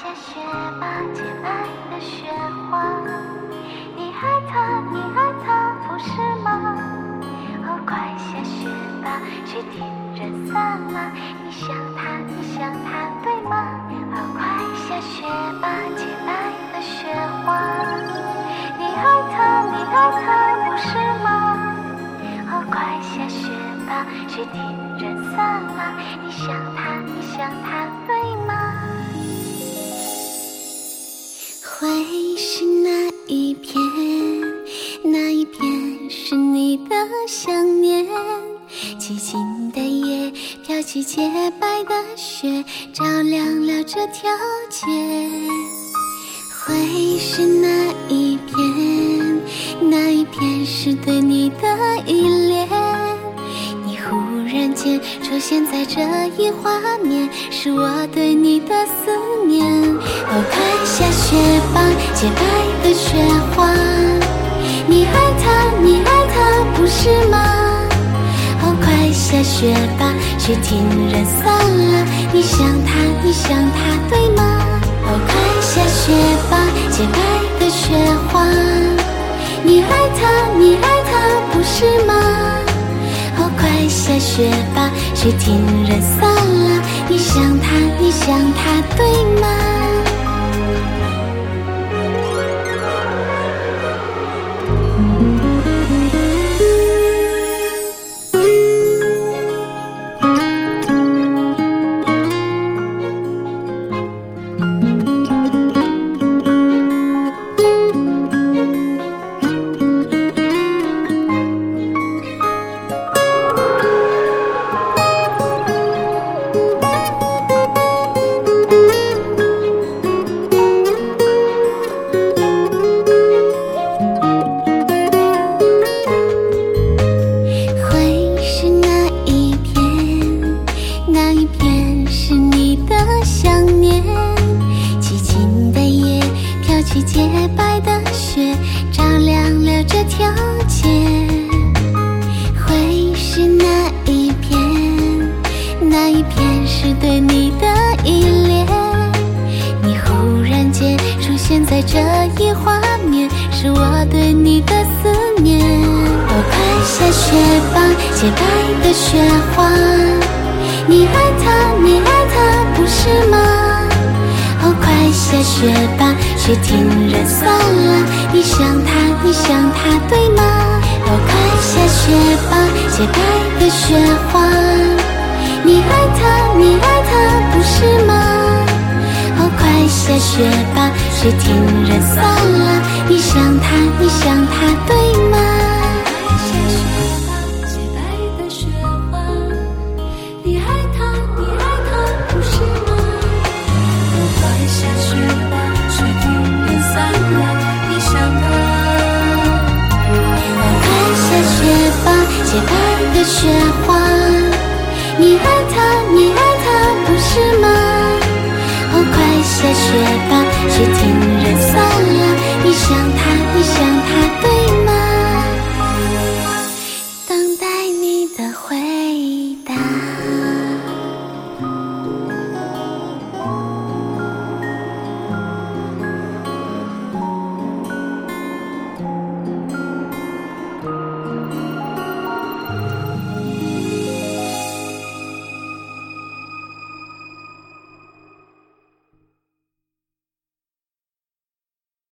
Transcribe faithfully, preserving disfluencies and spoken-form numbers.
下雪吧，洁白的雪花。你爱他，你爱他，不是吗？哦，快下雪吧，雪天人散了。你想他，你想他，对吗？哦，快下雪吧，洁白的雪花。你爱他，你爱他，不是吗？哦，快下雪吧，雪天人散了。你想他，你想他，对吗？会是哪一片？哪一片是你的想念？寂静的夜，飘起洁白的雪，照亮了这条街。会是哪一片？哪一片是对你的依恋？你忽然间出现在这一画面，是我对你的思念。哦，快下雪吧，洁白的雪花。你爱他，你爱他，不是吗？哦，快下雪吧，雪天人散了。你想他，你想他，对吗？哦，快下雪吧，洁白的雪花。你爱他，你爱他，不是吗？哦，快下雪吧，雪天人散了。你想他，你想他，对吗？洁白的雪照亮了这条街。会是哪一片？哪一片是对你的依恋？你忽然间出现在这一画面，是我对你的思念。哦，快下雪吧，洁白的雪花。你爱他，你爱他，不是吗？哦，快下雪吧，雪天人散了。你想他，你想他，对吗？哦，快下雪吧，洁白的雪花。你爱他，你爱他，不是吗？哦，快下雪吧，雪天人散了。你想他，你想他，对吗？快下雪吧，洁白的雪花。你爱他，你爱他，不是吗？快下雪吧，雪天人散了。你想他，哦，快下雪吧，洁白的雪花。你爱他，你爱他，不是吗？哦，快下雪吧，雪天人散了。你想他。